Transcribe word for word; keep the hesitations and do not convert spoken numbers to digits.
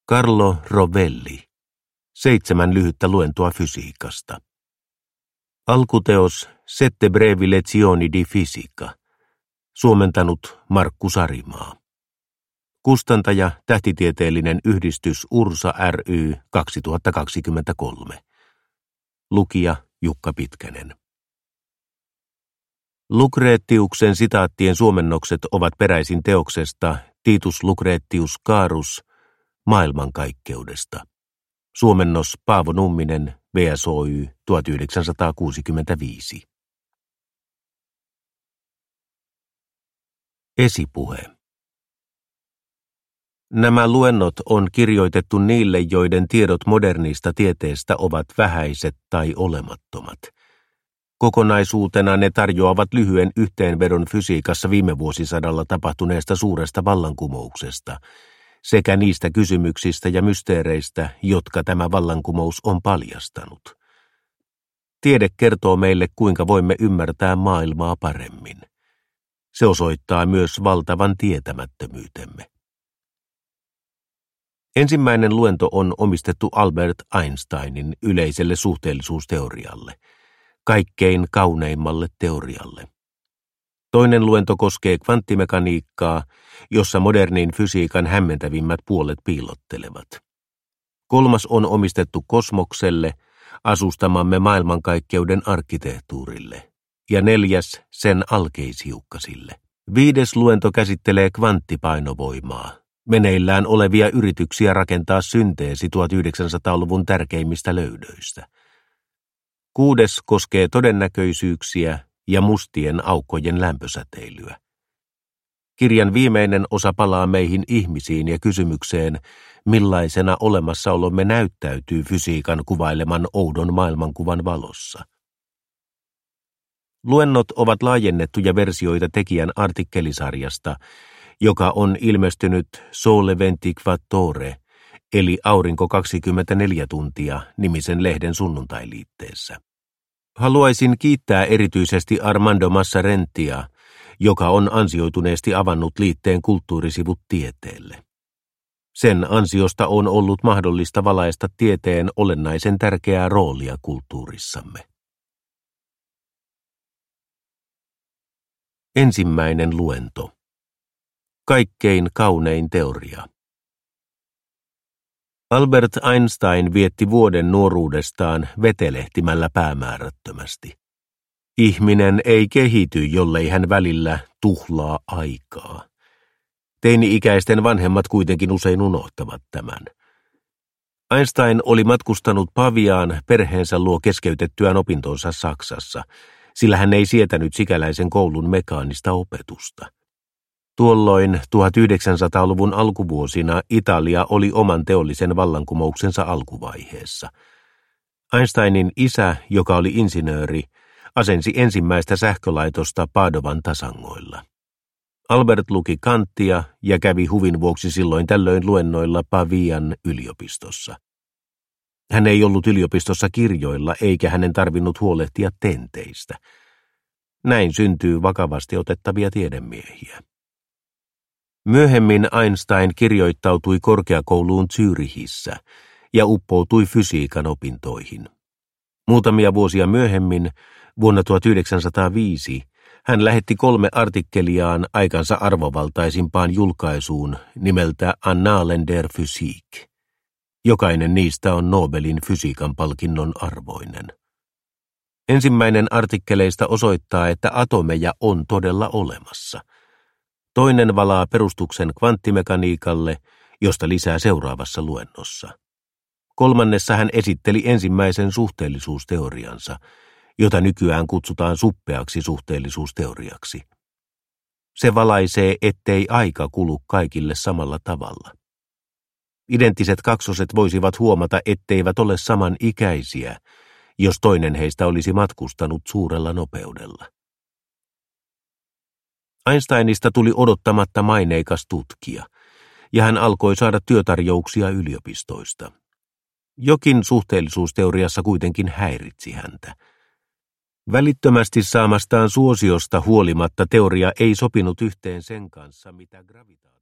Carlo Rovelli. Seitsemän lyhyttä luentoa fysiikasta. Alkuteos Sette brevi lezioni di fisica. Suomentanut Markku Sarimaa. Kustantaja Tähtitieteellinen yhdistys Ursa ry kaksituhattakaksikymmentäkolme. Lukija Jukka Pitkänen. Lucretiuksen sitaattien suomennokset ovat peräisin teoksesta Titus Lucretius Carus maailmankaikkeudesta. Suomennos Paavo Numminen, V S O Y, tuhatyhdeksänsataakuusikymmentäviisi. Esipuhe. Nämä luennot on kirjoitettu niille, joiden tiedot modernista tieteestä ovat vähäiset tai olemattomat. Kokonaisuutena ne tarjoavat lyhyen yhteenvedon fysiikassa viime vuosisadalla tapahtuneesta suuresta vallankumouksesta sekä niistä kysymyksistä ja mysteereistä, jotka tämä vallankumous on paljastanut. Tiede kertoo meille, kuinka voimme ymmärtää maailmaa paremmin. Se osoittaa myös valtavan tietämättömyytemme. Ensimmäinen luento on omistettu Albert Einsteinin yleiselle suhteellisuusteorialle, kaikkein kauneimmalle teorialle. Toinen luento koskee kvanttimekaniikkaa, jossa modernin fysiikan hämmentävimmät puolet piilottelevat. Kolmas on omistettu kosmokselle, asustamamme maailmankaikkeuden arkkitehtuurille, ja neljäs sen alkeishiukkasille. Viides luento käsittelee kvanttipainovoimaa, meneillään olevia yrityksiä rakentaa synteesi tuhatyhdeksänsataaluvun tärkeimmistä löydöistä. Kuudes koskee todennäköisyyksiä ja mustien aukkojen lämpösäteilyä. Kirjan viimeinen osa palaa meihin ihmisiin ja kysymykseen, millaisena olemassaolomme näyttäytyy fysiikan kuvaileman oudon maailmankuvan valossa. Luennot ovat laajennettuja versioita tekijän artikkelisarjasta, joka on ilmestynyt Sole ventiquattro, eli Aurinko kaksikymmentäneljä tuntia nimisen lehden sunnuntailiitteessä. Haluaisin kiittää erityisesti Armando Massarentia, joka on ansioituneesti avannut liitteen kulttuurisivut tieteelle. Sen ansiosta on ollut mahdollista valaista tieteen olennaisen tärkeää roolia kulttuurissamme. Ensimmäinen luento. Kaikkein kaunein teoria. Albert Einstein vietti vuoden nuoruudestaan vetelehtimällä päämäärättömästi. Ihminen ei kehity, jollei hän välillä tuhlaa aikaa. Teini-ikäisten vanhemmat kuitenkin usein unohtavat tämän. Einstein oli matkustanut Paviaan perheensä luo keskeytettyään opintonsa Saksassa, sillä hän ei sietänyt sikäläisen koulun mekaanista opetusta. Tuolloin tuhatyhdeksänsataaluvun alkuvuosina Italia oli oman teollisen vallankumouksensa alkuvaiheessa. Einsteinin isä, joka oli insinööri, asensi ensimmäistä sähkölaitosta Padovan tasangoilla. Albert luki Kantia ja kävi huvin vuoksi silloin tällöin luennoilla Pavian yliopistossa. Hän ei ollut yliopistossa kirjoilla eikä hänen tarvinnut huolehtia tenteistä. Näin syntyy vakavasti otettavia tiedemiehiä. Myöhemmin Einstein kirjoittautui korkeakouluun Zürichissä ja uppoutui fysiikan opintoihin. Muutamia vuosia myöhemmin, vuonna tuhatyhdeksänsataaviisi, hän lähetti kolme artikkeliaan aikansa arvovaltaisimpaan julkaisuun nimeltä Annalen der Physik. Jokainen niistä on Nobelin fysiikan palkinnon arvoinen. Ensimmäinen artikkeleista osoittaa, että atomeja on todella olemassa. Toinen valaa perustuksen kvanttimekaniikalle, josta lisää seuraavassa luennossa. Kolmannessa hän esitteli ensimmäisen suhteellisuusteoriansa, jota nykyään kutsutaan suppeaksi suhteellisuusteoriaksi. Se valaisee, ettei aika kulu kaikille samalla tavalla. Identtiset kaksoset voisivat huomata, etteivät ole samanikäisiä, jos toinen heistä olisi matkustanut suurella nopeudella. Einsteinista tuli odottamatta maineikas tutkija, ja hän alkoi saada työtarjouksia yliopistoista. Jokin suhteellisuusteoriassa kuitenkin häiritsi häntä. Välittömästi saamastaan suosiosta huolimatta teoria ei sopinut yhteen sen kanssa, mitä gravitaatio